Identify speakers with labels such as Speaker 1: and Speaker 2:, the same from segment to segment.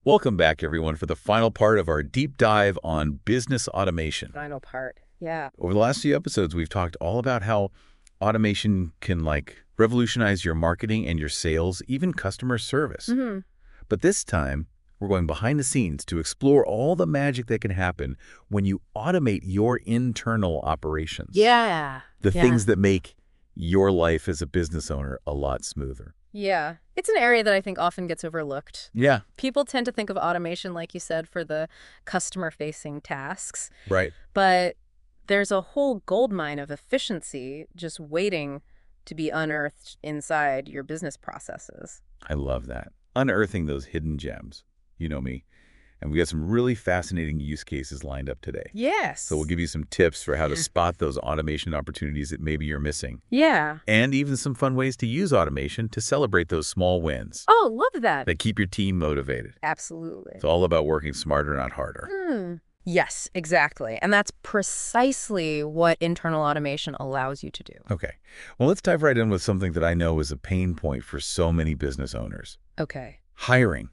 Speaker 1: Welcome back, everyone, for the final part of our deep dive on business automation.
Speaker 2: Final part. Yeah.
Speaker 1: Over the last few episodes, we've talked all about how automation can revolutionize your marketing and your sales, even customer service. But this time, we're going behind the scenes to explore all the magic that can happen when you automate your internal operations.
Speaker 2: Yeah.
Speaker 1: The things that make your life as a business owner a lot smoother.
Speaker 2: Yeah. It's an area that I think often gets overlooked.
Speaker 1: Yeah.
Speaker 2: People tend to think of automation, like you said, for the customer-facing tasks.
Speaker 1: Right.
Speaker 2: But there's a whole goldmine of efficiency just waiting to be unearthed inside your business processes.
Speaker 1: I love that. Unearthing those hidden gems. You know me. And we got some really fascinating use cases lined up today.
Speaker 2: Yes.
Speaker 1: So we'll give you some tips for how to spot those automation opportunities that maybe you're missing.
Speaker 2: Yeah.
Speaker 1: And even some fun ways to use automation to celebrate those small wins
Speaker 2: Oh, love that.
Speaker 1: that keep your team motivated.
Speaker 2: Absolutely.
Speaker 1: It's all about working smarter, not harder.
Speaker 2: Yes, exactly. And that's precisely what internal automation allows you to do.
Speaker 1: Okay. Well, let's dive right in with something that I know is a pain point for so many business owners.
Speaker 2: Okay.
Speaker 1: Hiring.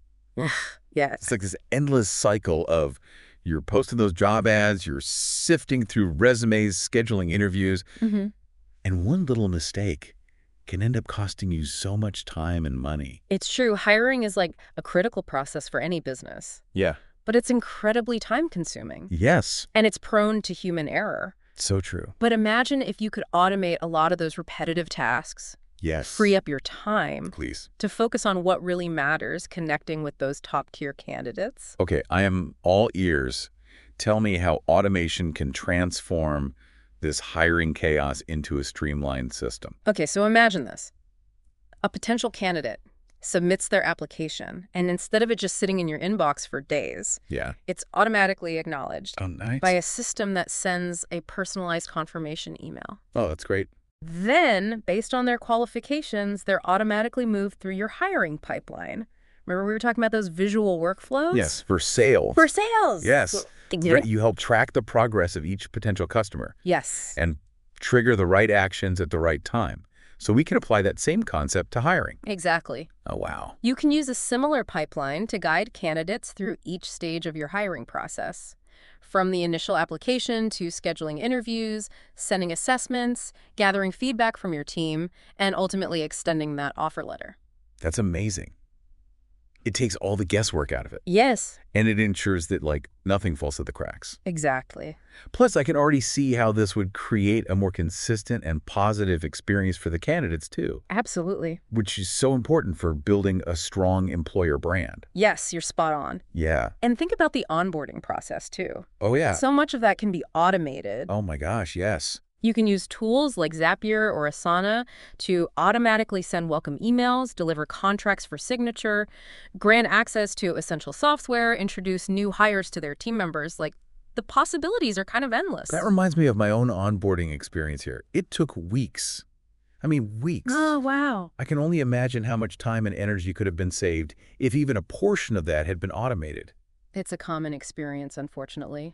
Speaker 2: Yes.
Speaker 1: It's like this endless cycle of you're posting those job ads, you're sifting through resumes, scheduling interviews, and one little mistake can end up costing you so much time and money.
Speaker 2: It's true. Hiring is like a critical process for any business,
Speaker 1: Yeah.
Speaker 2: but it's incredibly time-consuming,
Speaker 1: Yes.
Speaker 2: and it's prone to human error.
Speaker 1: So true.
Speaker 2: But imagine if you could automate a lot of those repetitive tasks,
Speaker 1: Yes.
Speaker 2: free up your time
Speaker 1: Please.
Speaker 2: to focus on what really matters, connecting with those top-tier candidates.
Speaker 1: Okay, I am all ears. Tell me how automation can transform this hiring chaos into a streamlined system.
Speaker 2: Okay, so imagine this. A potential candidate submits their application, and instead of it just sitting in your inbox for days,
Speaker 1: Yeah.
Speaker 2: it's automatically acknowledged
Speaker 1: Oh, nice.
Speaker 2: by a system that sends a personalized confirmation email.
Speaker 1: Oh, that's great.
Speaker 2: Then, based on their qualifications, they're automatically moved through your hiring pipeline. Remember we were talking about those visual workflows?
Speaker 1: Yes, for sales.
Speaker 2: For sales!
Speaker 1: Yes. Right, you help track the progress of each potential customer
Speaker 2: Yes.
Speaker 1: and trigger the right actions at the right time. So we can apply that same concept to hiring.
Speaker 2: Exactly.
Speaker 1: Oh, wow.
Speaker 2: You can use a similar pipeline to guide candidates through each stage of your hiring process. From the initial application to scheduling interviews, sending assessments, gathering feedback from your team, and ultimately extending that offer letter.
Speaker 1: That's amazing. It takes all the guesswork out of it.
Speaker 2: Yes.
Speaker 1: And it ensures that, nothing falls through the cracks.
Speaker 2: Exactly.
Speaker 1: Plus, I can already see how this would create a more consistent and positive experience for the candidates, too,
Speaker 2: Absolutely.
Speaker 1: which is so important for building a strong employer brand.
Speaker 2: Yes, you're spot on.
Speaker 1: Yeah.
Speaker 2: And think about the onboarding process, too.
Speaker 1: Oh, yeah.
Speaker 2: So much of that can be automated.
Speaker 1: Oh, my gosh, yes.
Speaker 2: You can use tools like Zapier or Asana to automatically send welcome emails, deliver contracts for signature, grant access to essential software, introduce new hires to their team members. The possibilities are kind of endless.
Speaker 1: That reminds me of my own onboarding experience here. It took weeks. I mean, weeks.
Speaker 2: Oh, wow.
Speaker 1: I can only imagine how much time and energy could have been saved if even a portion of that had been automated.
Speaker 2: It's a common experience, unfortunately.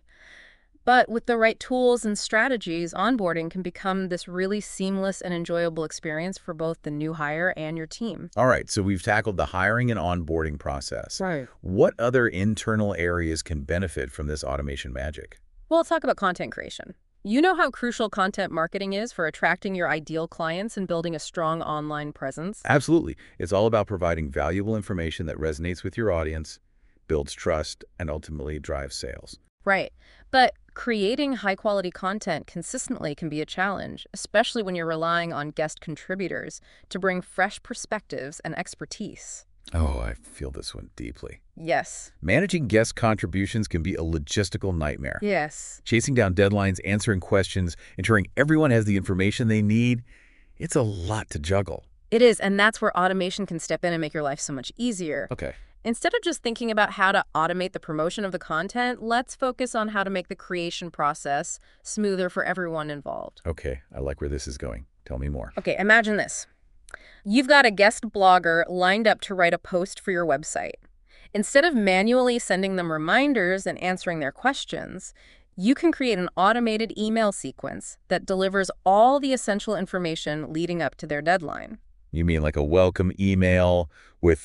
Speaker 2: But with the right tools and strategies, onboarding can become this really seamless and enjoyable experience for both the new hire and your team.
Speaker 1: All right, so we've tackled the hiring and onboarding process.
Speaker 2: Right.
Speaker 1: What other internal areas can benefit from this automation magic?
Speaker 2: Well, let's talk about content creation. You know how crucial content marketing is for attracting your ideal clients and building a strong online presence?
Speaker 1: Absolutely. It's all about providing valuable information that resonates with your audience, builds trust, and ultimately drives sales.
Speaker 2: Right. But creating high-quality content consistently can be a challenge, especially when you're relying on guest contributors to bring fresh perspectives and expertise.
Speaker 1: Oh, I feel this one deeply.
Speaker 2: Yes.
Speaker 1: Managing guest contributions can be a logistical nightmare.
Speaker 2: Yes.
Speaker 1: Chasing down deadlines, answering questions, ensuring everyone has the information they need, it's a lot to juggle.
Speaker 2: It is, and that's where automation can step in and make your life so much easier.
Speaker 1: Okay.
Speaker 2: Instead of just thinking about how to automate the promotion of the content, let's focus on how to make the creation process smoother for everyone involved.
Speaker 1: Okay, I like where this is going. Tell me more.
Speaker 2: Okay, imagine this. You've got a guest blogger lined up to write a post for your website. Instead of manually sending them reminders and answering their questions, you can create an automated email sequence that delivers all the essential information leading up to their deadline.
Speaker 1: You mean like a welcome email with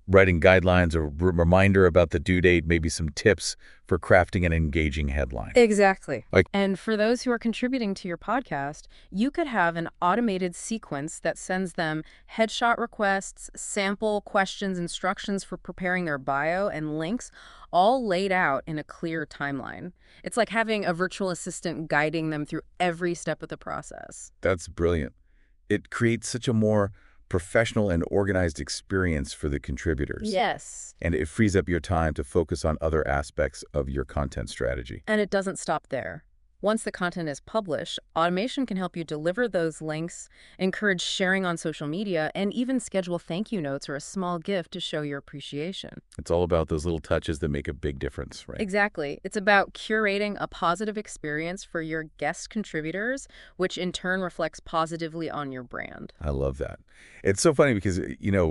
Speaker 1: Writing guidelines or reminder about the due date, maybe some tips for crafting an engaging headline.
Speaker 2: Exactly.
Speaker 1: Like-
Speaker 2: And for those who are contributing to your podcast, you could have an automated sequence that sends them headshot requests, sample questions, instructions for preparing their bio, and links, all laid out in a clear timeline. It's like having a virtual assistant guiding them through every step of the process.
Speaker 1: That's brilliant. It creates such a more professional and organized experience for the contributors.
Speaker 2: Yes.
Speaker 1: And it frees up your time to focus on other aspects of your content strategy.
Speaker 2: And it doesn't stop there. Once the content is published, automation can help you deliver those links, encourage sharing on social media, and even schedule thank you notes or a small gift to show your appreciation.
Speaker 1: It's all about those little touches that make a big difference, right?
Speaker 2: Exactly. It's about curating a positive experience for your guest contributors, which in turn reflects positively on your brand.
Speaker 1: I love that. It's so funny because,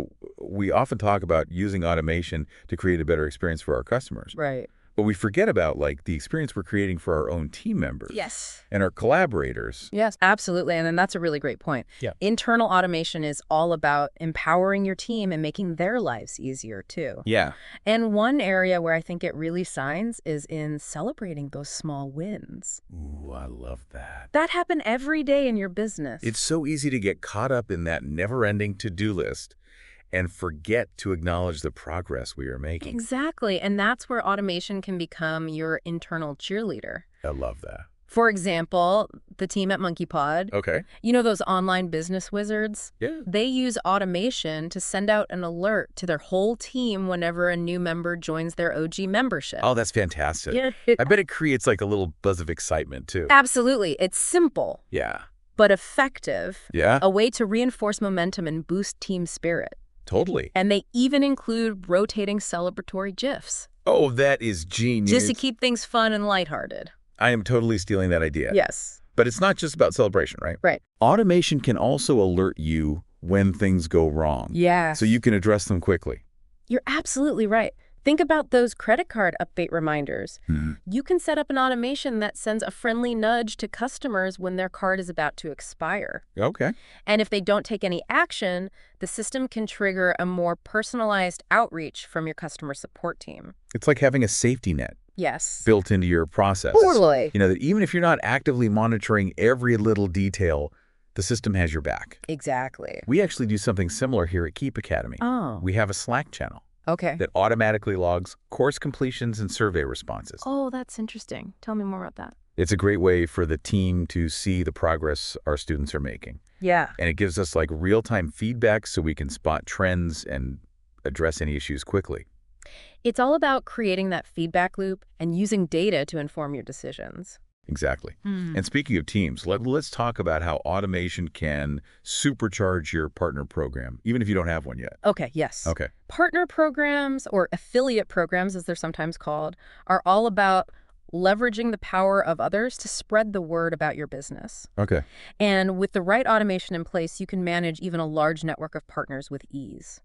Speaker 1: we often talk about using automation to create a better experience for our customers.
Speaker 2: Right.
Speaker 1: But we forget about, the experience we're creating for our own team members.
Speaker 2: Yes.
Speaker 1: And our collaborators.
Speaker 2: Yes, absolutely. And then that's a really great point.
Speaker 1: Yeah.
Speaker 2: Internal automation is all about empowering your team and making their lives easier, too.
Speaker 1: Yeah.
Speaker 2: And one area where I think it really shines is in celebrating those small wins.
Speaker 1: Ooh, I love that.
Speaker 2: That happen every day in your business.
Speaker 1: It's so easy to get caught up in that never-ending to-do list and forget to acknowledge the progress we are making.
Speaker 2: Exactly. And that's where automation can become your internal cheerleader.
Speaker 1: I love that.
Speaker 2: For example, the team at MonkeyPod,
Speaker 1: Okay.
Speaker 2: those online business wizards?
Speaker 1: Yeah.
Speaker 2: They use automation to send out an alert to their whole team whenever a new member joins their OG membership.
Speaker 1: Oh, that's fantastic.
Speaker 2: Yeah.
Speaker 1: I bet it creates a little buzz of excitement, too.
Speaker 2: Absolutely. It's simple,
Speaker 1: Yeah.
Speaker 2: but effective.
Speaker 1: Yeah,
Speaker 2: A way to reinforce momentum and boost team spirit.
Speaker 1: totally.
Speaker 2: And they even include rotating celebratory GIFs,
Speaker 1: Oh, that is genius.
Speaker 2: just to keep things fun and lighthearted.
Speaker 1: I am totally stealing that idea.
Speaker 2: Yes.
Speaker 1: But it's not just about celebration, right?
Speaker 2: Right.
Speaker 1: Automation can also alert you when things go wrong.
Speaker 2: Yeah.
Speaker 1: So you can address them quickly.
Speaker 2: You're absolutely right. Think about those credit card update reminders. You can set up an automation that sends a friendly nudge to customers when their card is about to expire.
Speaker 1: Okay.
Speaker 2: And if they don't take any action, the system can trigger a more personalized outreach from your customer support team.
Speaker 1: It's like having a safety net
Speaker 2: Yes.
Speaker 1: built into your process.
Speaker 2: Totally.
Speaker 1: That even if you're not actively monitoring every little detail, the system has your back.
Speaker 2: Exactly.
Speaker 1: We actually do something similar here at Keep Academy.
Speaker 2: Oh.
Speaker 1: We have a Slack channel
Speaker 2: Okay.
Speaker 1: that automatically logs course completions and survey responses.
Speaker 2: Oh, that's interesting. Tell me more about that.
Speaker 1: It's a great way for the team to see the progress our students are making.
Speaker 2: Yeah.
Speaker 1: And it gives us real-time feedback so we can spot trends and address any issues quickly.
Speaker 2: It's all about creating that feedback loop and using data to inform your decisions.
Speaker 1: Exactly. And speaking of teams, let's talk about how automation can supercharge your partner program, even if you don't have one yet.
Speaker 2: Okay, yes.
Speaker 1: Okay.
Speaker 2: Partner programs, or affiliate programs as they're sometimes called, are all about leveraging the power of others to spread the word about your business.
Speaker 1: Okay.
Speaker 2: And with the right automation in place, you can manage even a large network of partners with ease.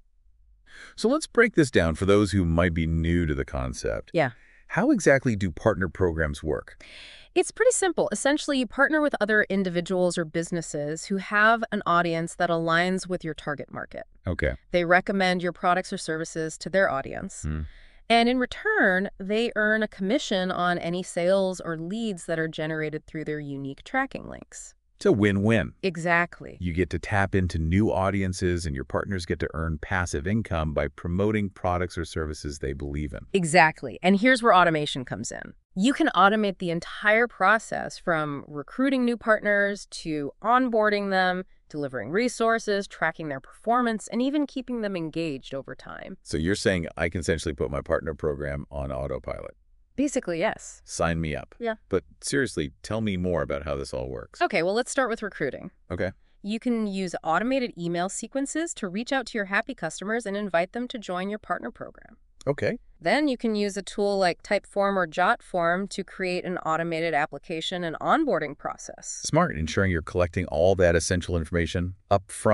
Speaker 1: So let's break this down for those who might be new to the concept.
Speaker 2: Yeah.
Speaker 1: How exactly do partner programs work?
Speaker 2: It's pretty simple. Essentially, you partner with other individuals or businesses who have an audience that aligns with your target market.
Speaker 1: Okay.
Speaker 2: They recommend your products or services to their audience. And in return, they earn a commission on any sales or leads that are generated through their unique tracking links.
Speaker 1: It's a win-win.
Speaker 2: Exactly.
Speaker 1: You get to tap into new audiences, and your partners get to earn passive income by promoting products or services they believe in.
Speaker 2: Exactly. And here's where automation comes in. You can automate the entire process from recruiting new partners to onboarding them, delivering resources, tracking their performance, and even keeping them engaged over time.
Speaker 1: So you're saying I can essentially put my partner program on autopilot.
Speaker 2: Basically, yes.
Speaker 1: Sign me up.
Speaker 2: Yeah.
Speaker 1: But seriously, tell me more about how this all works.
Speaker 2: Okay, well, let's start with recruiting.
Speaker 1: Okay.
Speaker 2: You can use automated email sequences to reach out to your happy customers and invite them to join your partner program.
Speaker 1: Okay.
Speaker 2: Then you can use a tool like Typeform or JotForm to create an automated application and onboarding process.
Speaker 1: Smart, ensuring you're collecting all that essential information up front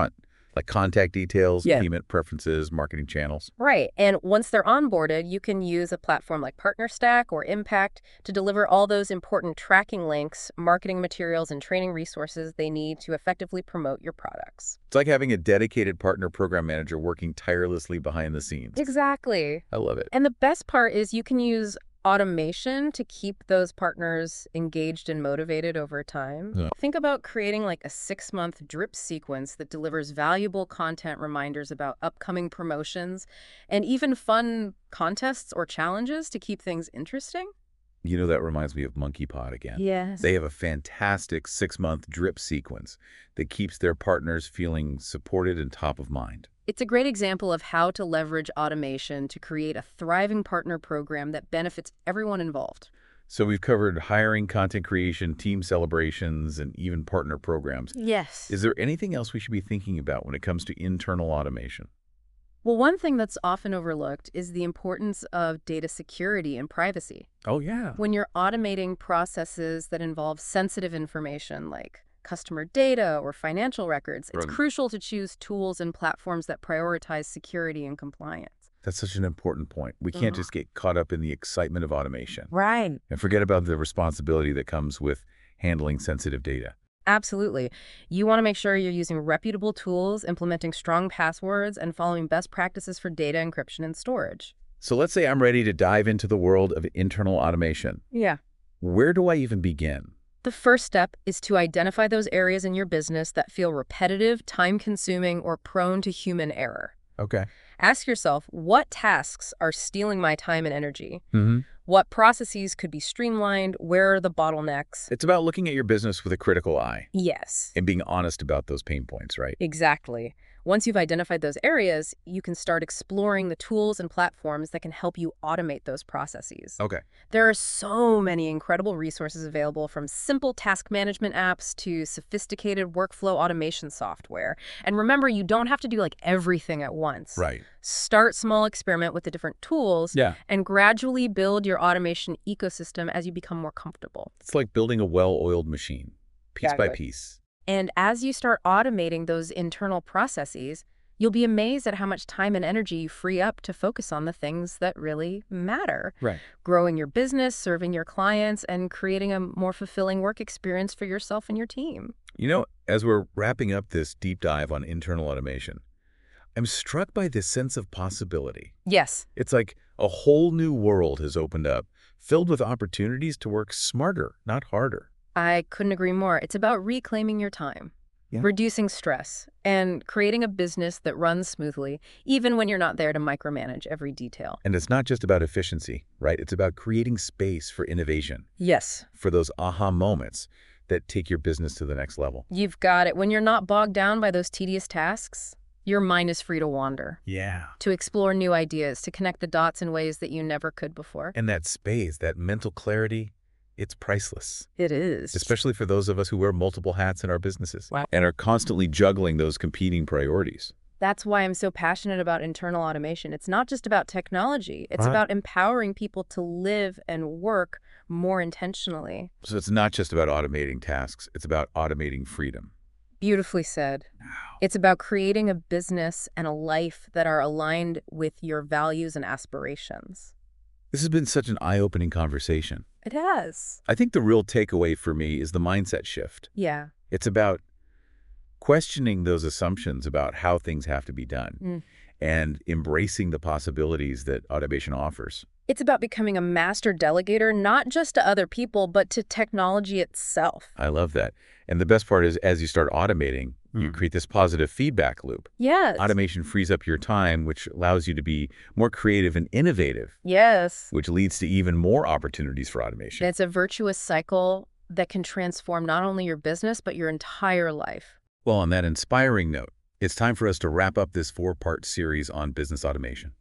Speaker 1: Like contact details,
Speaker 2: Yeah.
Speaker 1: payment preferences, marketing channels.
Speaker 2: Right. And once they're onboarded, you can use a platform like PartnerStack or Impact to deliver all those important tracking links, marketing materials, and training resources they need to effectively promote your products.
Speaker 1: It's like having a dedicated partner program manager working tirelessly behind the scenes.
Speaker 2: Exactly.
Speaker 1: I love it.
Speaker 2: And the best part is you can use automation to keep those partners engaged and motivated over time.
Speaker 1: Yeah.
Speaker 2: Think about creating like a 6-month drip sequence that delivers valuable content reminders about upcoming promotions and even fun contests or challenges to keep things interesting.
Speaker 1: You know, that reminds me of MonkeyPod again.
Speaker 2: Yes.
Speaker 1: They have a fantastic 6-month drip sequence that keeps their partners feeling supported and top of mind.
Speaker 2: It's a great example of how to leverage automation to create a thriving partner program that benefits everyone involved.
Speaker 1: So we've covered hiring, content creation, team celebrations, and even partner programs.
Speaker 2: Yes.
Speaker 1: Is there anything else we should be thinking about when it comes to internal automation?
Speaker 2: Well, one thing that's often overlooked is the importance of data security and privacy.
Speaker 1: Oh, yeah.
Speaker 2: When you're automating processes that involve sensitive information like customer data or financial records, it's
Speaker 1: Right.
Speaker 2: crucial to choose tools and platforms that prioritize security and compliance.
Speaker 1: That's such an important point. We can't
Speaker 2: Mhm.
Speaker 1: just get caught up in the excitement of automation
Speaker 2: Right.
Speaker 1: and forget about the responsibility that comes with handling sensitive data.
Speaker 2: Absolutely. You want to make sure you're using reputable tools, implementing strong passwords, and following best practices for data encryption and storage.
Speaker 1: So let's say I'm ready to dive into the world of internal automation.
Speaker 2: Yeah.
Speaker 1: Where do I even begin?
Speaker 2: The first step is to identify those areas in your business that feel repetitive, time-consuming, or prone to human error.
Speaker 1: Okay.
Speaker 2: Ask yourself, what tasks are stealing my time and energy?
Speaker 1: Mm-hmm.
Speaker 2: What processes could be streamlined? Where are the bottlenecks?
Speaker 1: It's about looking at your business with a critical eye
Speaker 2: Yes,
Speaker 1: and being honest about those pain points, right?
Speaker 2: exactly. Once you've identified those areas, you can start exploring the tools and platforms that can help you automate those processes.
Speaker 1: Okay.
Speaker 2: There are so many incredible resources available, from simple task management apps to sophisticated workflow automation software. And remember, you don't have to do like everything at once.
Speaker 1: Right.
Speaker 2: Start small, experiment with the different tools,
Speaker 1: Yeah.
Speaker 2: and gradually build your automation ecosystem as you become more comfortable.
Speaker 1: It's like building a well-oiled machine, piece by
Speaker 2: Exactly.
Speaker 1: piece.
Speaker 2: And as you start automating those internal processes, you'll be amazed at how much time and energy you free up to focus on the things that really matter.
Speaker 1: Right.
Speaker 2: Growing your business, serving your clients, and creating a more fulfilling work experience for yourself and your team.
Speaker 1: You know, as we're wrapping up this deep dive on internal automation, I'm struck by this sense of possibility.
Speaker 2: Yes.
Speaker 1: It's like a whole new world has opened up, filled with opportunities to work smarter, not harder.
Speaker 2: I couldn't agree more. It's about reclaiming your time,
Speaker 1: Yeah.
Speaker 2: reducing stress, and creating a business that runs smoothly, even when you're not there to micromanage every detail.
Speaker 1: And it's not just about efficiency, right? It's about creating space for innovation,
Speaker 2: Yes.
Speaker 1: for those aha moments that take your business to the next level.
Speaker 2: You've got it. When you're not bogged down by those tedious tasks, your mind is free to wander,
Speaker 1: Yeah.
Speaker 2: to explore new ideas, to connect the dots in ways that you never could before.
Speaker 1: And that space, that mental clarity, it's priceless,
Speaker 2: It is.
Speaker 1: especially for those of us who wear multiple hats in our businesses
Speaker 2: Wow.
Speaker 1: and are constantly juggling those competing priorities.
Speaker 2: That's why I'm so passionate about internal automation. It's not just about technology. It's
Speaker 1: Right.
Speaker 2: about empowering people to live and work more intentionally.
Speaker 1: So it's not just about automating tasks, it's about automating freedom.
Speaker 2: Beautifully said. It's about creating a business and a life that are aligned with your values and aspirations.
Speaker 1: This has been such an eye-opening conversation.
Speaker 2: It has.
Speaker 1: I think the real takeaway for me is the mindset shift.
Speaker 2: Yeah.
Speaker 1: It's about questioning those assumptions about how things have to be done and embracing the possibilities that automation offers.
Speaker 2: It's about becoming a master delegator, not just to other people, but to technology itself.
Speaker 1: I love that. And the best part is, as you start automating, you create this positive feedback loop.
Speaker 2: Yes.
Speaker 1: Automation frees up your time, which allows you to be more creative and innovative,
Speaker 2: Yes.
Speaker 1: which leads to even more opportunities for automation.
Speaker 2: It's a virtuous cycle that can transform not only your business, but your entire life.
Speaker 1: Well, on that inspiring note, it's time for us to wrap up this 4-part series on business automation.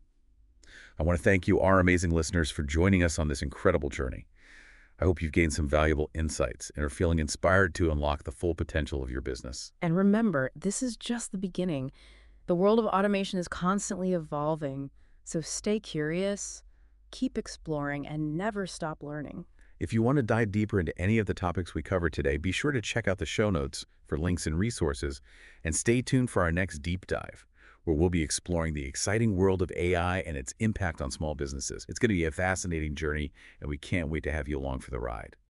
Speaker 1: I want to thank you, our amazing listeners, for joining us on this incredible journey. I hope you've gained some valuable insights and are feeling inspired to unlock the full potential of your business.
Speaker 2: And remember, this is just the beginning. The world of automation is constantly evolving, so stay curious, keep exploring, and never stop learning.
Speaker 1: If you want to dive deeper into any of the topics we covered today, be sure to check out the show notes for links and resources, and stay tuned for our next deep dive, where we'll be exploring the exciting world of AI and its impact on small businesses. It's going to be a fascinating journey, and we can't wait to have you along for the ride.